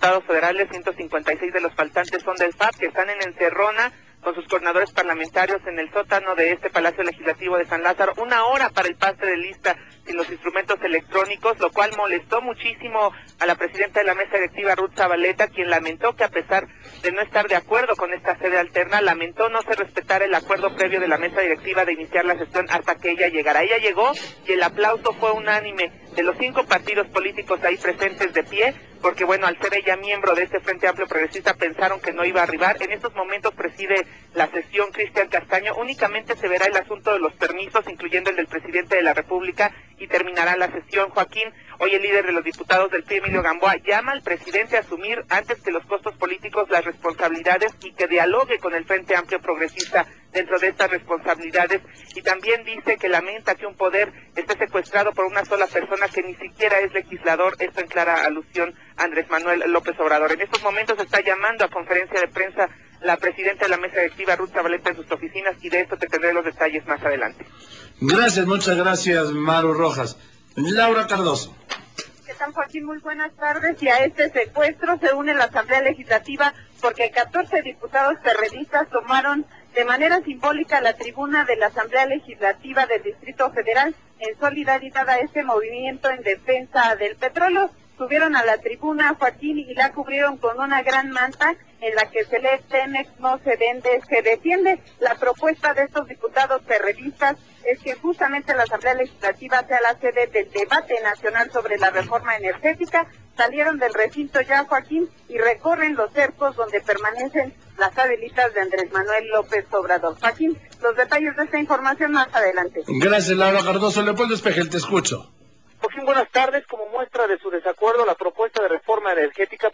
diputados federales, 156 de los faltantes son del FAP, que están en encerrona con sus coordinadores parlamentarios en el sótano de este Palacio Legislativo de San Lázaro, 1 hora para el pase de lista sin los instrumentos electrónicos, lo cual molestó muchísimo a la presidenta de la mesa directiva, Ruth Zabaleta, quien lamentó que a pesar de no estar de acuerdo con esta sede alterna, lamentó no se respetara el acuerdo previo de la mesa directiva de iniciar la sesión hasta que ella llegara. Ella llegó y el aplauso fue unánime de los 5 partidos políticos ahí presentes de pie, porque bueno, al ser ella miembro de este Frente Amplio Progresista pensaron que no iba a arribar. En estos momentos preside la sesión Cristian Castaño, únicamente se verá el asunto de los permisos, incluyendo el del presidente de la República, y terminará la sesión. Joaquín, hoy el líder de los diputados del PRI, Emilio Gamboa, llama al presidente a asumir antes que los costos políticos las responsabilidades y que dialogue con el Frente Amplio Progresista dentro de estas responsabilidades, y también dice que lamenta que un poder esté secuestrado por una sola persona que ni siquiera es legislador, esto en clara alusión a Andrés Manuel López Obrador. En estos momentos está llamando a conferencia de prensa la presidenta de la mesa directiva, Ruth Zabaleta, en sus oficinas, y de esto te tendré los detalles más adelante. Gracias, muchas gracias, Maru Rojas. Laura Cardoso. ¿Qué tal, Joaquín? Muy buenas tardes. Y a este secuestro se une la Asamblea Legislativa porque 14 diputados perredistas tomaron de manera simbólica la tribuna de la Asamblea Legislativa del Distrito Federal en solidaridad a este movimiento en defensa del petróleo. Subieron a la tribuna, Joaquín, y la cubrieron con una gran manta en la que se lee Pemex no se vende, se defiende. La propuesta de estos diputados perredistas es que justamente la Asamblea Legislativa sea la sede del debate nacional sobre la reforma energética. Salieron del recinto ya, Joaquín, y recorren los cercos donde permanecen las abuelitas de Andrés Manuel López Obrador. Joaquín, los detalles de esta información más adelante. Gracias, Laura Cardoso. Leopoldo Espejel, te escucho. Joaquín, buenas tardes. Como muestra de su desacuerdo a la propuesta de reforma energética